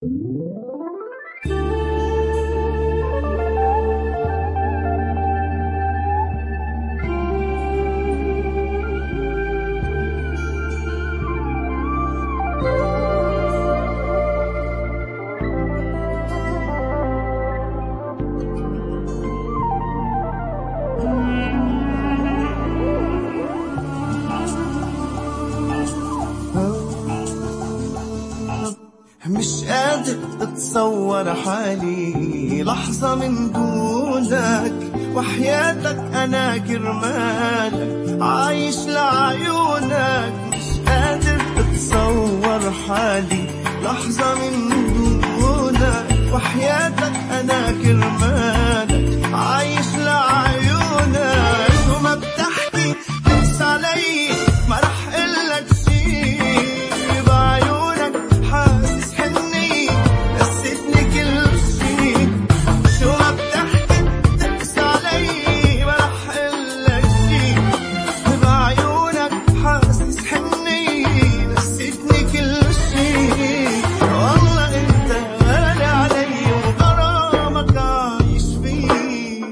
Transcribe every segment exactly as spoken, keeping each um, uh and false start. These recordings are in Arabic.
مش قادر اتصور حالي لحظة من دونك، وحياتك انا كرمالك عايش لعيونك. مش قادر اتصور حالي لحظة من دونك، وحياتك انا كرمالك عايش لعيونك. وما بتحكي تنسى علي ما رح قلك شي، بعيونك حاسس حني نسيتني كل شي. شو ما بتحكي تنسى علي ما رح قلك شي، بعيونك حاسس حني نسيتني كل شي. والله انت غالي علي وغرامك عايش فيه.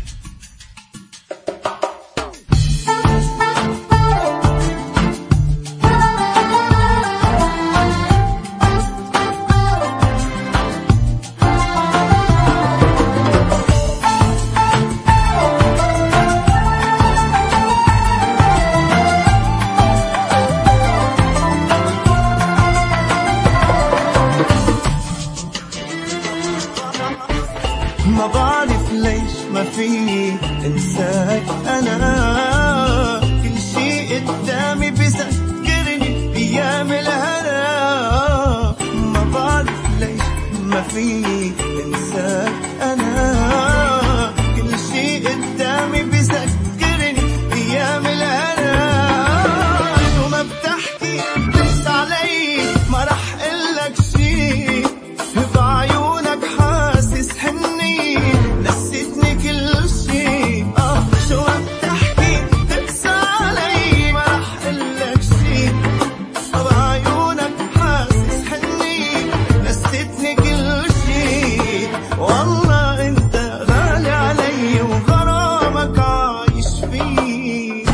ما بعرف ليش ما فيني انساك انا، كل شي قدامي بذكرني ايام الهنا. ما بعرف ليش ما فيني انساك انا، كل شي قدامي بذكرني ايام الهنا. شو ما بتحكي تنسى علي ما رح قلك شي، بعيونك حاسس حني نسيتني كل شي. اه شو ما بتحكي تنسى علي ما رح قلك شي، بعيونك حاسس حني نسيتني كل شي. والله انت غالي علي وغرامك عايش فيه.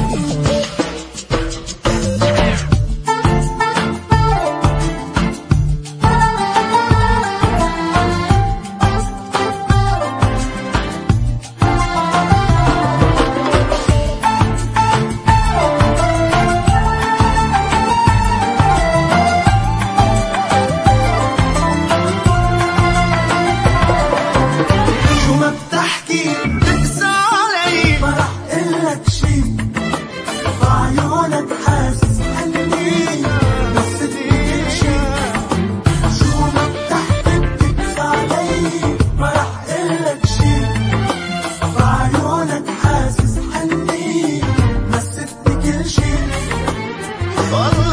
شو ما بتحكي تنسى علي ما رح قلك شي، بعيونك حاسس حني نسيتني كل شي. شو ما بتحكي بتنسى علي ما رح قلك شي، بعيونك حاسس حني نسيتني كل شي. والله